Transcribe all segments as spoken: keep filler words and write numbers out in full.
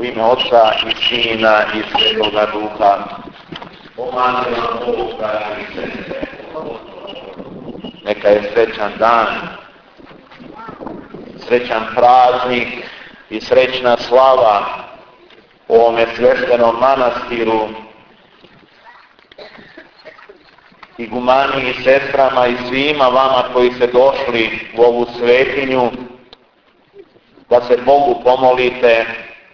U ime Oca i Sina i Svetoga Duha. Pomaže vam Bog, braći i sestre. Neka je srećan dan, srećan praznik i srećna slava u ovome sveštenom manastiru, igumani i sestrama i svima vama koji ste došli u ovu svetinju, da se Bogu pomolite,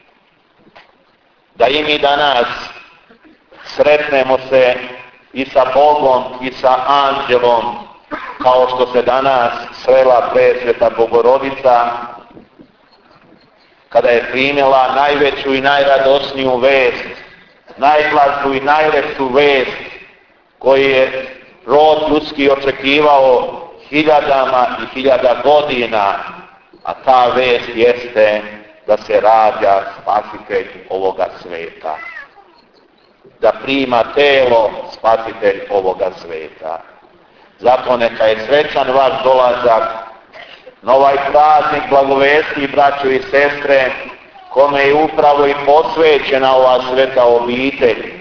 da i mi danas sretnemo se i sa Bogom i sa anđelom, kao što se danas srela presveta Bogorodica, kada je primila najveću i najradosniju vest, najblažu i najlepšu vest koju je rod ljudski očekivao hiljadama i hiljada godina, a ta vest jeste da se rađa spasitelj ovoga sveta, da prima telo spasitelj ovoga sveta. Zato neka je srećan vaš dolazak na ovaj praznik blagovesti, braćo i sestre, kome je upravo i posvećena ova sveta obitelj.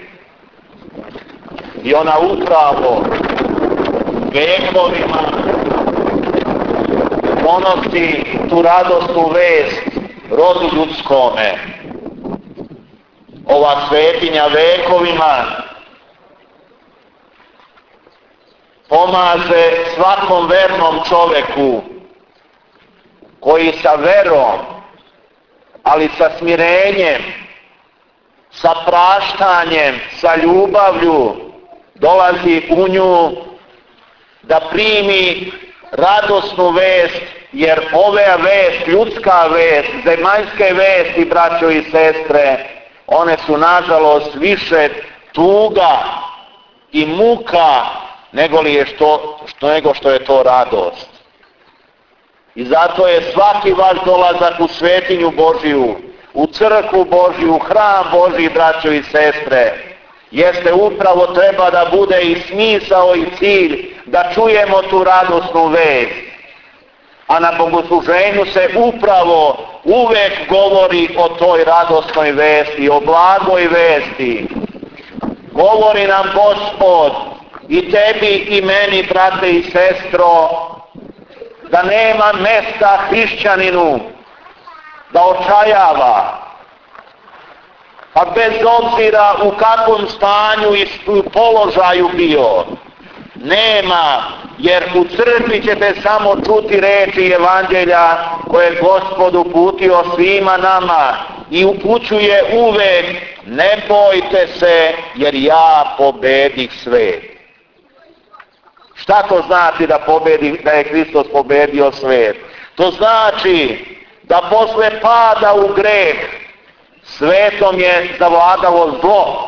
I ona upravo vekovima donosi tu radosnu vest rodu ljudskome. Ova svetinja vekovima pomaže svakom vernom čoveku koji sa verom, ali sa smirenjem, sa praštanjem, sa ljubavlju dolazi u nju da primi radosnu vest, jer ova vest, ljudska vest, zemaljske vesti, braćo i sestre, one su nažalost više tuga i muka nego li je što, što, nego što je to radost. I zato je svaki vaš dolazak u svetinju Božiju, u crkvu Božiju, u hram Božji, braćo i sestre, jeste upravo treba da bude i smisao i cilj da čujemo tu radosnu vest. A na bogosluženju se upravo uvek govori o toj radosnoj vesti, o blagoj vesti. Govori nam Gospod i tebi i meni, brate i sestro, da nema mesta hrišćaninu da očajava, pa bez obzira u kakvom stanju i položaju bio. Nema, jer u crkvi ćete samo čuti reči evanđelja koje je Gospod uputio svima nama i upućuje uvek: ne bojte se, jer ja pobedih svet. Šta to znači da, pobedi, da je Hristos pobedio svet? To znači da posle pada u greh svetom je zavladalo zlo.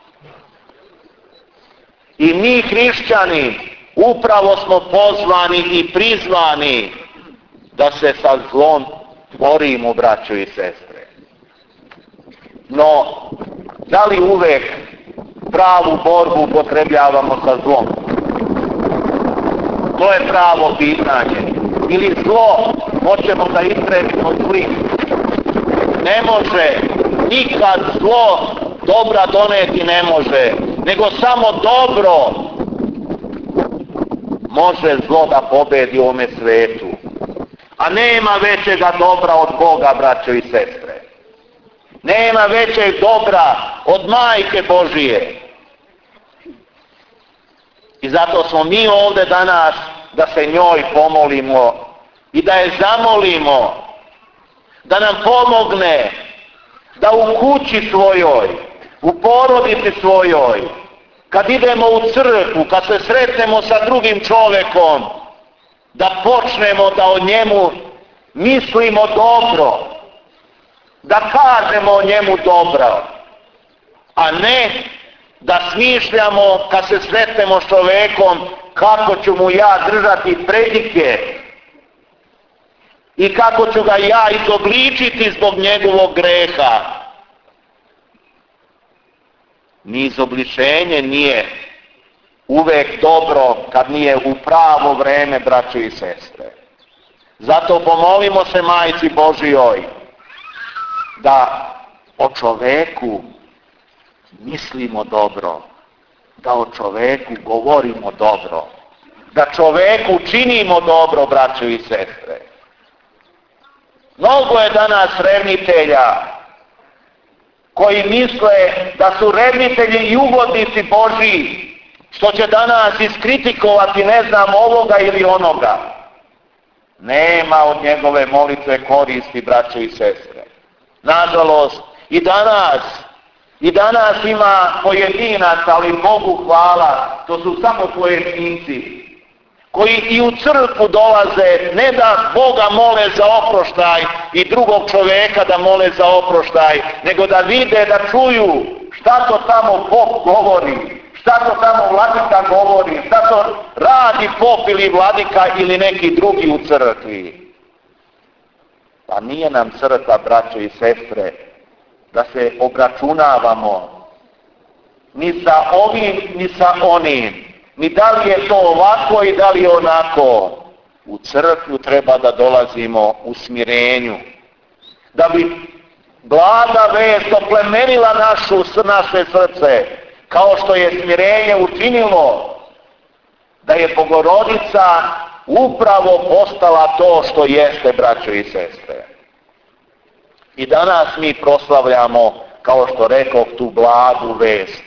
I mi hrišćani upravo smo pozvani i prizvani da se sa zlom borimo, braćo i sestre. No, da li uvek pravu borbu upotrebljavamo sa zlom? To je pravo pitanje. Ili zlo hoćemo da istrebimo zlim? Ne može, nikad zlo dobra doneti ne može, nego samo dobro može zlo da pobedi u ovome svetu. A nema većega dobra od Boga, braćo i sestre. Nema većeg dobra od Majke Božije. I zato smo mi ovdje danas da se njoj pomolimo i da je zamolimo da nam pomogne da u kući svojoj, u porodici svojoj, kad idemo u crkvu, kad se sretnemo sa drugim čovekom, da počnemo da o njemu mislimo dobro, da kažemo o njemu dobro, a ne da smišljamo kad se sretnemo s čovekom kako ću mu ja držati predike i kako ću ga ja izobličiti zbog njegovog greha. Ni izobličenje nije uvek dobro kad nije u pravo vreme, braćo i sestre. Zato pomolimo se Majci Božijoj da o čoveku mislimo dobro, da o čoveku govorimo dobro, da čoveku činimo dobro, braćo i sestre. Mnogo je danas revnitelja koji misle da su revnitelji i ugodnici Božji, što će danas iskritikovati ne znam ovoga ili onoga. Nema od njegove molitve koristi, braćo i sestre. Nažalost, i danas, i danas ima pojedinaca, ali Bogu hvala, to su samo pojedinci, koji i u crkvu dolaze, ne da Boga mole za oproštaj i drugog čovjeka da mole za oproštaj, nego da vide, da čuju šta to tamo Bog govori, šta to tamo vladika govori, šta to radi pop ili vladika ili neki drugi u crkvi. Pa nije nam crkva, braćo i sestre, da se obračunavamo ni sa ovim, ni sa onim, ni da li je to ovako i da li je onako. U crkvu treba da dolazimo u smirenju, da bi blaga vest oplemenila našu, naše srce, kao što je smirenje učinilo da je Bogorodica upravo postala to što jeste, braćo i sestre. I danas mi proslavljamo, kao što rekoh, tu blagu vest.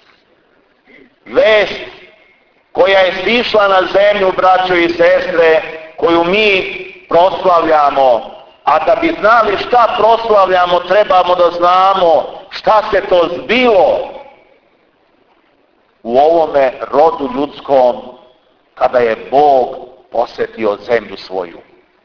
Vest koja je sišla na zemlju, braćo i sestre, koju mi proslavljamo. A da bi znali šta proslavljamo, trebamo da znamo šta se to zbilo u ovome rodu ljudskom kada je Bog posjetio zemlju svoju.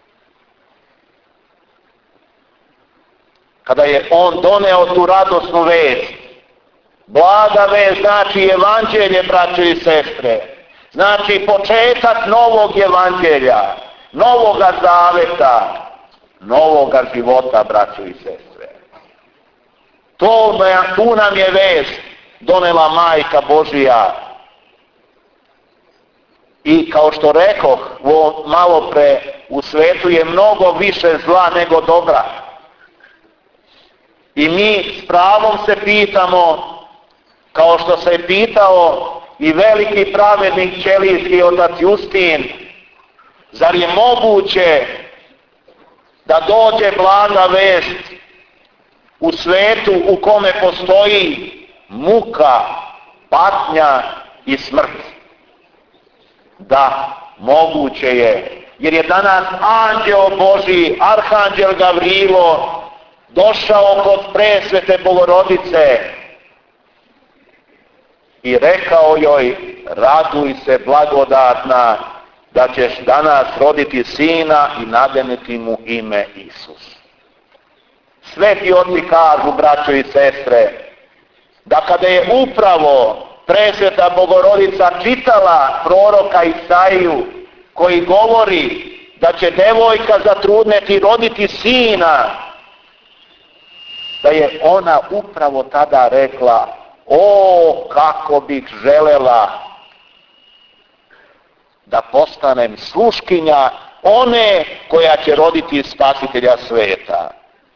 Kada je On doneo tu radosnu vest. Blaga vest znači evanđelje, braćo i sestre. Znači početak novog evanđelja, novoga zaveta, novoga života, braćo i sestre. To, tu nam je vest donela Majka Božija. I kao što rekoh malo pre, u svetu je mnogo više zla nego dobra. I mi s pravom se pitamo, kao što se je pitao i veliki pravednik ćelijski otac Justin, zar je moguće da dođe blaga vest u svetu u kome postoji muka, patnja i smrt? Da, moguće je, jer je danas anđeo Božji, arhanđel Gavrilo, došao kod presvete Bogorodice i rekao joj: raduj se, blagodatna, da ćeš danas roditi sina i nadeniti mu ime Isus. Sveti oci kažu, braćo i sestre, da kada je upravo presveta Bogorodica čitala proroka Isaiju, koji govori da će devojka zatrudneti roditi sina, da je ona upravo tada rekla: o, kako bih želela da postanem sluškinja one koja će roditi Spasitelja sveta.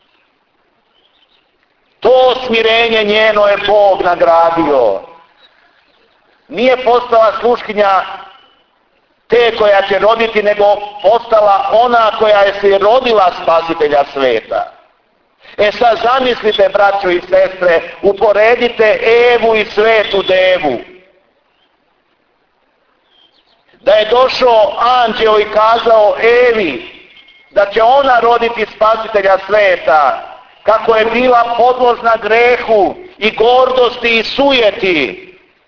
To smirenje njeno je Bog nagradio. Nije postala sluškinja te koja će roditi, nego postala ona koja je se rodila Spasitelja sveta. E sad zamislite, braćo i sestre, uporedite Evu i svetu devu. Da je došao anđeo i kazao Evi da će ona roditi Spasitelja sveta, kako je bila podložna grehu i gordosti i sujeti.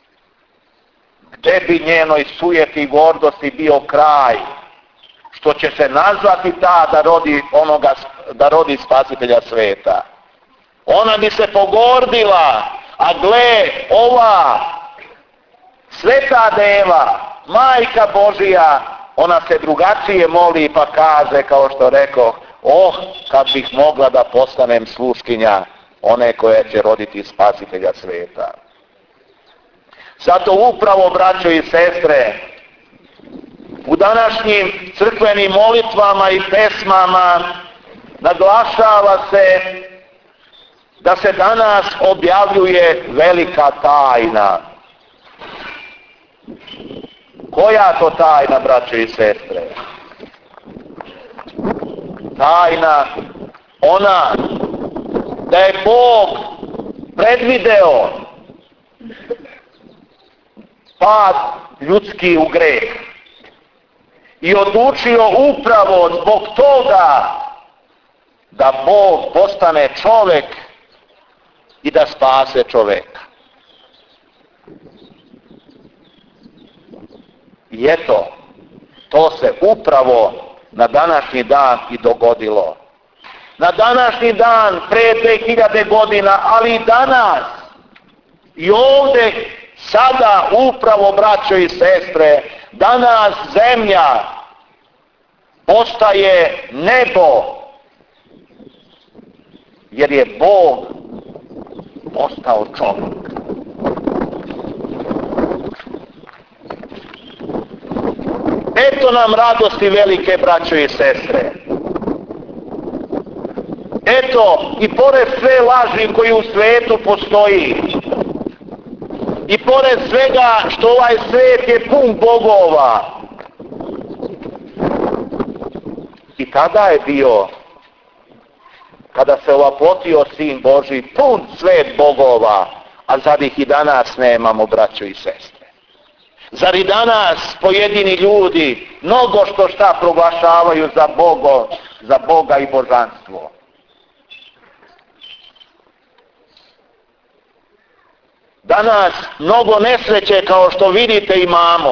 Gde bi njenoj sujeti i gordosti bio kraj? Što će se nazvati ta da rodi onoga, da rodi Spasitelja sveta. Ona bi se pogordila, a gle, ova sveta deva, Majka Božija, ona se drugačije moli pa kaže, kao što rekao: oh, kad bih mogla da postanem sluškinja one koja će roditi Spasitelja sveta. Zato upravo, braćo i sestre, u današnjim crkvenim molitvama i pesmama naglašava se da se danas objavljuje velika tajna. Koja to tajna, braće i sestre? Tajna ona da je Bog predvideo pad ljudski u greh i odlučio upravo zbog toga da Bog postane čovjek i da spase čovjeka. I eto, to se upravo na današnji dan i dogodilo. Na današnji dan, pre dve hiljade godina, ali i danas, i ovdje, sada, upravo, braćo i sestre, danas zemlja postaje nebo, jer je Bog postao čovjek. Eto nam radosti velike, braćo i sestre. Eto, i pored sve laži koji u svijetu postoji, i pored svega što ovaj svijet je pun bogova, i tada je bio, kada se ovapotio Sin Božji, pun svijet bogova, a zar ih i danas nemamo, braćo i sestre? Zar i danas pojedini ljudi mnogo što šta proglašavaju za Bogo, za Boga i božanstvo? Danas mnogo nesreće, kao što vidite, imamo.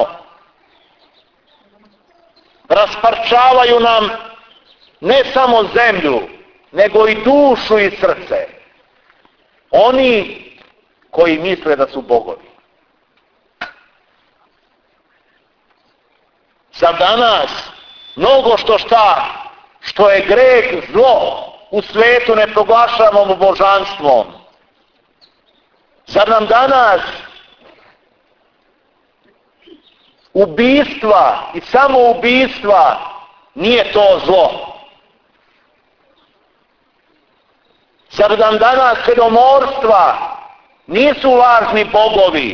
Rasparčavaju nam ne samo zemlju, nego i dušu i srce. Oni koji misle da su bogovi. Za danas mnogo što šta, što je greh, zlo, u svijetu ne proglašavamo božanstvom. Zar nam danas ubistva i samoubistva nije to zlo? Zar nam danas pedomorstva nisu lažni bogovi?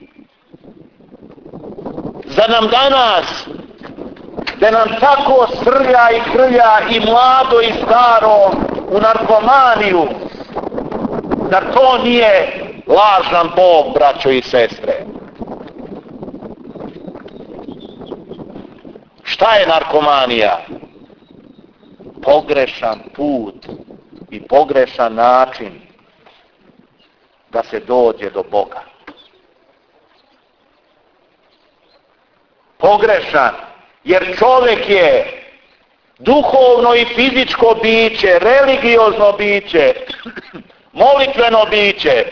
Zar nam danas, da nam tako srlja i krlja i mlado i staro u narkomaniju, zar to nije lažan Bog, braćo i sestre? Šta je narkomanija? Pogrešan put i pogrešan način da se dođe do Boga. Pogrešan, jer čovjek je duhovno i fizičko biće, religiozno biće, molitveno biće.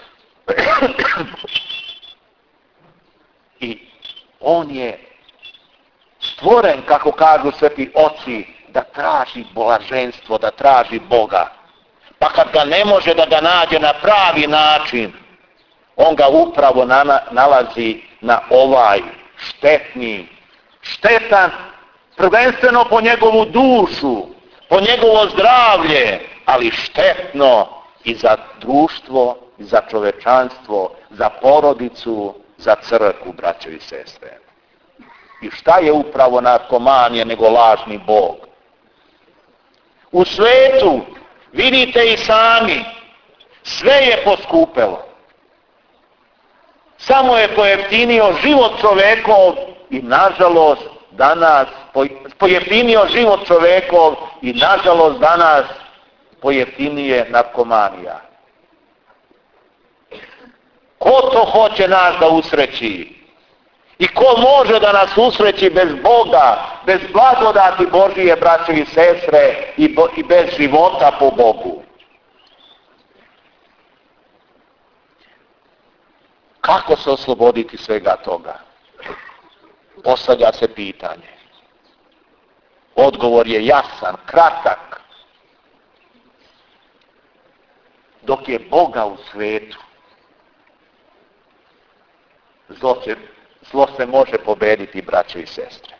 I on je stvoren, kako kažu sveti oci, da traži blaženstvo, da traži Boga. Pa kad ga ne može da ga nađe na pravi način, on ga upravo nalazi na ovaj štetni, štetan, prvenstveno po njegovu dušu, po njegovo zdravlje, ali štetno i za društvo, i za čovečanstvo, za porodicu, za crkvu, braćo i sestre. I šta je upravo narkomanija nego lažni Bog? U svetu, vidite i sami, sve je poskupelo. Samo je pojeftinio život čovekov i nažalost danas pojeftinio život čovekov i nažalost danas pojeftinije narkomanija. Ko to hoće nas da usreći? I ko može da nas usreći bez Boga, bez blagodati Božije, braće i sestre, i, bo, i bez života po Bogu? Kako se osloboditi svega toga? Postavlja se pitanje. Odgovor je jasan, kratak. Dok je Boga u svetu, zlo, će, zlo se može pobediti, braćo i sestre.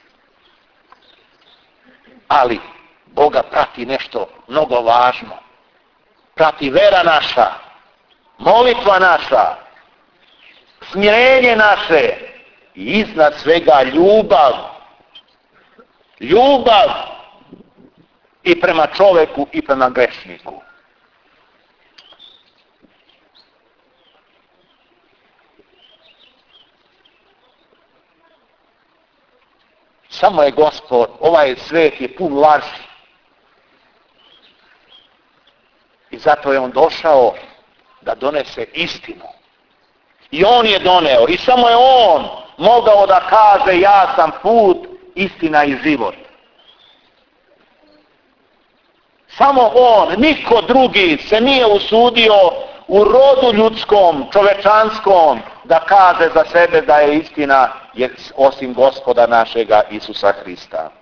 Ali Boga prati nešto mnogo važno. prati vera naša, molitva naša, smirenje naše i iznad svega ljubav. Ljubav i prema čoveku i prema grešniku. Samo je Gospod, ovaj svet je pun laži. I zato je on došao da donese istinu. I on je doneo. I samo je on mogao da kaže ja sam put, istina i život. Samo on, niko drugi se nije usudio u rodu ljudskom, čovečanskom, da kaže za sebe da je istina jer osim Gospoda našega Isusa Hrista.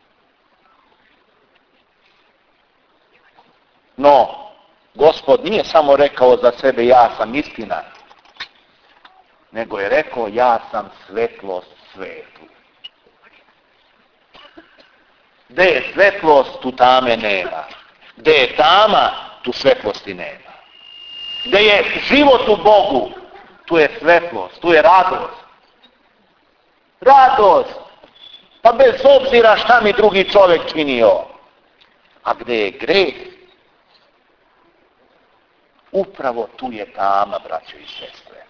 No, Gospod nije samo rekao za sebe ja sam istina, nego je rekao ja sam svetlost svetu. Gde je svetlost, tu tame nema. Gde je tama, tu svetlosti nema. Gde je život u Bogu, tu je svetlost, tu je radost. Radost! Pa bez obzira šta mi drugi čovjek činio. A gde je greh, upravo tu je tama, braćo i sestre.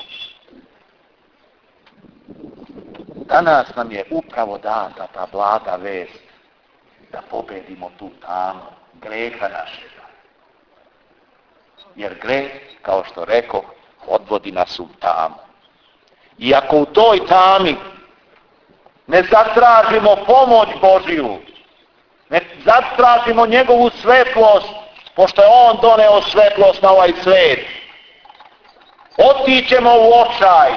Danas nam je upravo data ta blaga vest da pobedimo tu tamu greha našega. Jer greh, kao što rekao, odvodi nas u tamu. I ako u toj tami ne zatražimo pomoć Božiju, ne zatražimo njegovu svetlost, pošto je on doneo svetlost na ovaj svet, otićemo u očaj.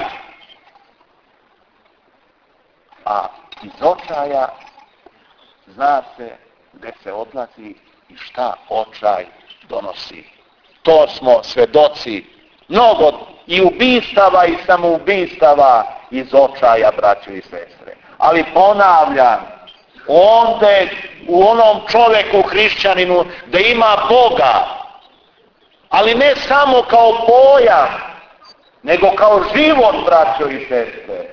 A iz očaja zna se gdje se odlazi i šta očaj donosi. To smo svedoci mnogo i ubistava i samoubistava iz očaja, braćo i sestre. Ali ponavljam, ondje u onom čovjeku, hrišćaninu, da ima Boga, ali ne samo kao pojam, nego kao život, braćo i sestre.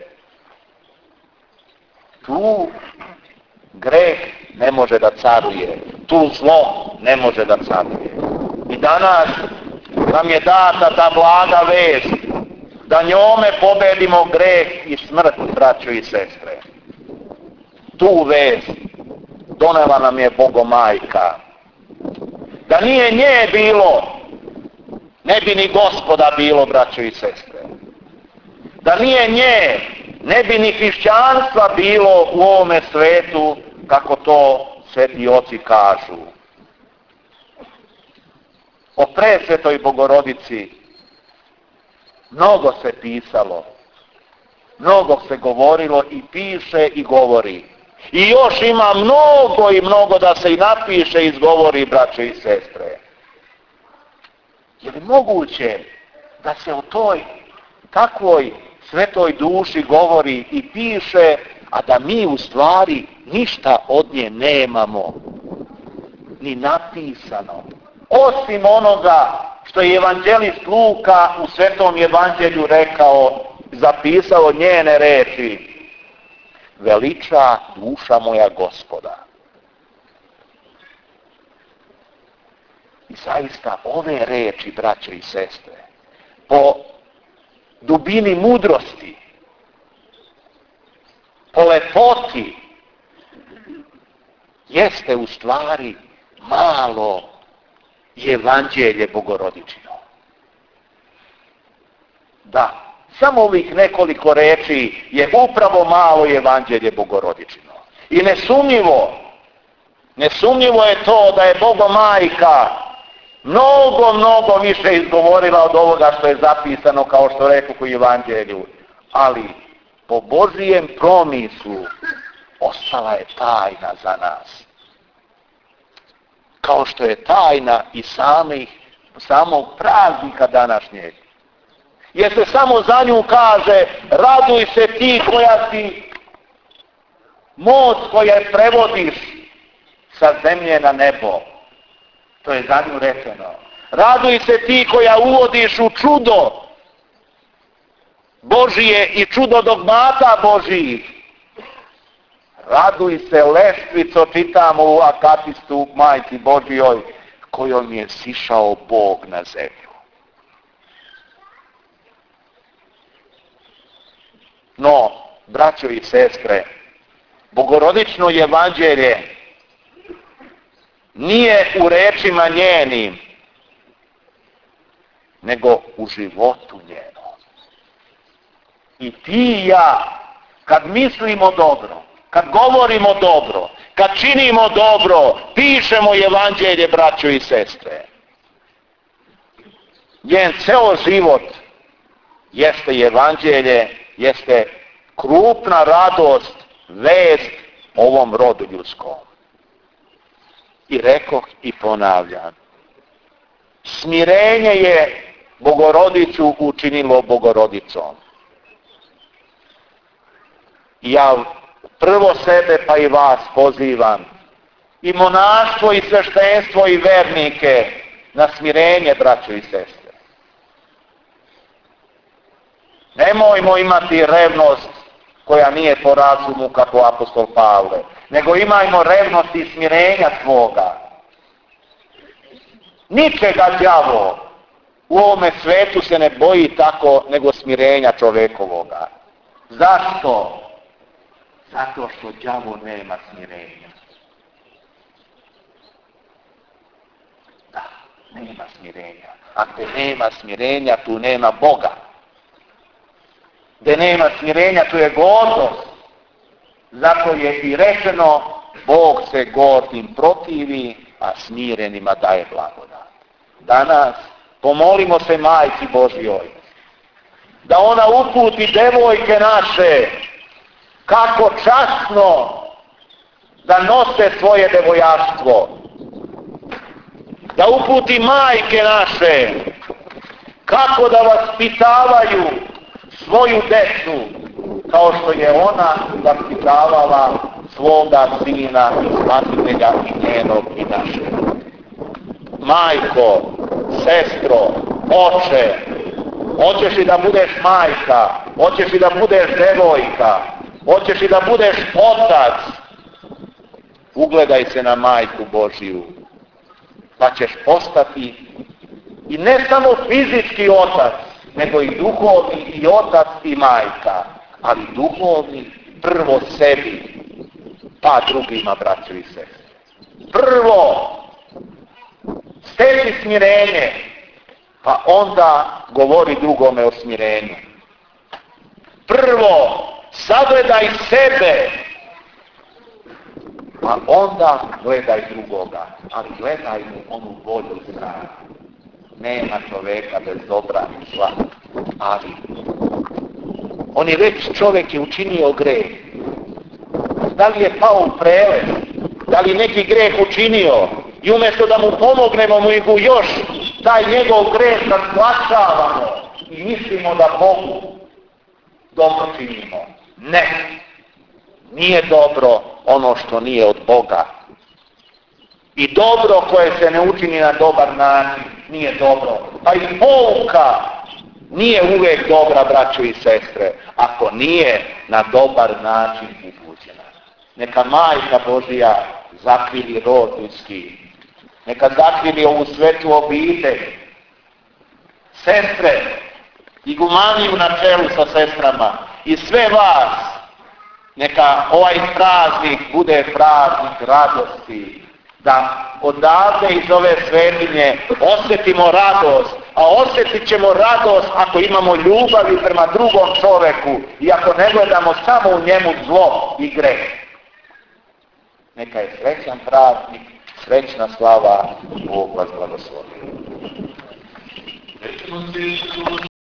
Tu greh ne može da caruje, tu zlo ne može da caruje. I danas nam je data ta blaga vest da njome pobedimo greh i smrt, braćo i sestre. Tu vest donela nam je Bogomajka. Da nije nje bilo, ne bi ni Gospoda bilo, braćo i sestre. Da nije nje, ne bi ni hrišćanstva bilo u ovome svetu, kako to sveti oci kažu. O presvetoj Bogorodici mnogo se pisalo, mnogo se govorilo i piše i govori. I još ima mnogo i mnogo da se i napiše i izgovori, braćo i sestre. Je li moguće da se o toj takvoj svetoj duši govori i piše, a da mi u stvari ništa od nje nemamo, ni napisano, osim onoga što je evanđelist Luka u Svetom evanđelju rekao, zapisao njene reči: veliča duša moja Gospoda. I zaista ove reči, braćo i sestre, po dubini mudrosti, po lepoti, jeste u stvari malo evanđelje Bogorodičino. Da, samo ovih nekoliko reči je upravo malo evanđelje Bogorodičino. I nesumnjivo, nesumnjivo je to da je Bogomajka mnogo, mnogo više izgovorila od ovoga što je zapisano, kao što rekao u evanđelju. Ali po Božijem promislu ostala je tajna za nas. Kao što je tajna i samih, samog praznika današnjeg. Jer se samo za nju kaže: raduj se ti koja si moć koja prevodiš sa zemlje na nebo. To je za nju rečeno. Raduj se ti koja uvodiš u čudo Božije i čudo dogmata Božijih. Raduj se, Lestvico, čitamo u Akatistu Majci Božijoj, kojom je sišao Bog na zemlju. No, braćo i sestre, bogorodično evanđelje nije u rečima njenim, nego u životu njenom. I ti i ja, kad mislimo dobro, kad govorimo dobro, kad činimo dobro, pišemo evanđelje, braćo i sestre. Njen ceo život jeste evanđelje, jeste krupna radost, vest ovom rodu ljudskom. I rekoh i ponavljam, smirenje je Bogorodicu učinilo Bogorodicom. Ja prvo sebe pa i vas pozivam, i monaštvo i sveštenstvo i vernike, na smirenje, braćo i sestre. Nemojmo imati revnost koja nije po razumu kako apostol Pavle, nego imajmo revnost i smirenja svoga. Ničega đavo u ovome svetu se ne boji tako nego smirenja čovekovoga. Zašto? Zato što đavo nema smirenja. Da, nema smirenja. Ako nema smirenja, tu nema Boga. Gde nema smirenja, tu je gordost. Zato je i rečeno, Bog se gordim protivi, a smirenima daje blagodat. Danas pomolimo se Majci Božjoj, da ona uputi devojke naše, kako časno da nose svoje devojaštvo. Da uputi majke naše, kako da vaspitavaju svoju decu, kao što je ona vaspitavala svoga sina i spasitelja i njenog i našeg. Majko, sestro, oče, hoćeš li da budeš majka, hoćeš li da budeš devojka, hoćeš li da budeš otac, ugledaj se na Majku Božiju, pa ćeš postati i ne samo fizički otac, nego i duhovni i otac i majka, ali duhovni prvo sebi, pa drugima, braćo i sestre. Prvo steci smirenje, pa onda govori drugome o smirenju. Prvo sagledaj sebe, pa onda gledaj drugoga, ali gledaj mu onu bolju stranu. Nema čoveka bez dobra i zla, ali on je već, čovjek je učinio greh. Da li je pao u prelez, da li neki greh učinio, i umjesto da mu pomognemo, mu ih još taj njegov greh razglašavamo i mislimo da Bogu dobro činimo. Ne, nije dobro ono što nije od Boga. I dobro koje se ne učini na dobar način nije dobro. Pa i pouka nije uvijek dobra, braćo i sestre, ako nije na dobar način upućena. Neka Majka Božija zakrili rod ljudski. Neka zakrili ovu svetu obitelj. Sestre, igumaniju na čelu sa sestrama i sve vas, neka ovaj praznik bude praznik radosti, da odavde iz ove svetinje osjetimo radost, a osjetit ćemo radost ako imamo ljubavi prema drugom čoveku i ako ne gledamo samo u njemu zlo i greh. Neka je srećan praznik, srećna slava, Bog vas blagoslovi.